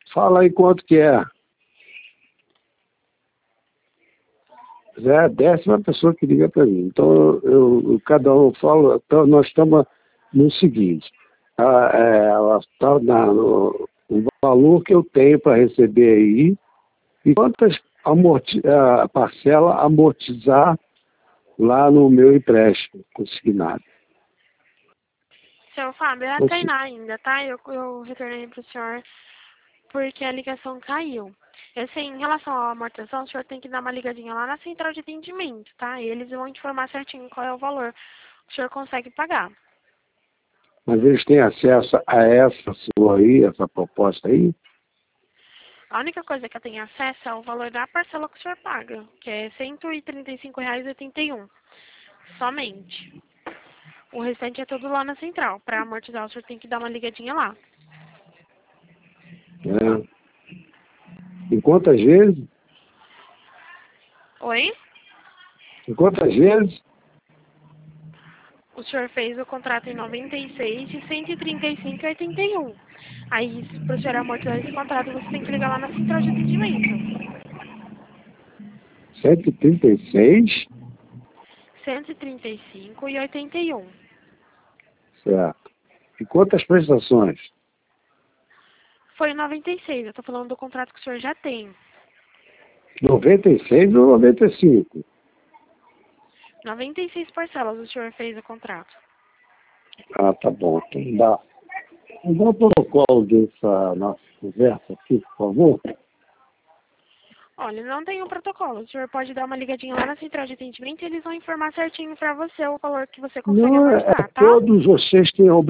Fala aí quanto que é. Já é a 10ª pessoa que liga para mim. Então, cada um fala. Então, nós estamos no seguinte: o valor que eu tenho para receber aí e quantas parcela amortizar lá no meu empréstimo consignado. Seu Fábio, é a Tainá ainda, tá? Eu retornei para o senhor porque a ligação caiu. Assim, em relação à amortização, o senhor tem que dar uma ligadinha lá na central de atendimento, tá? E eles vão informar certinho qual é o valor que o senhor consegue pagar. Mas eles têm acesso a essa sua aí, essa proposta aí? A única coisa que eu tenho acesso é o valor da parcela que o senhor paga, que é R$ 135,81. Somente. O restante é tudo lá na central. Para amortizar, o senhor tem que dar uma ligadinha lá. Em quantas vezes? Oi? Em quantas vezes? O senhor fez o contrato em 96 de 135,81. Aí, para o senhor amortizar esse contrato, você tem que ligar lá na central de atendimento. 136? 135,81. Certo. E quantas prestações? Foi em 96. Eu tô falando do contrato que o senhor já tem. 96 ou 95? 96 parcelas o senhor fez o contrato. Ah, tá bom. Então dá o protocolo dessa nossa conversa aqui, por favor. Olha, não tem um protocolo. O senhor pode dar uma ligadinha lá na central de atendimento e eles vão informar certinho para você o valor que você consegue Não, amortizar, tá? todos vocês têm a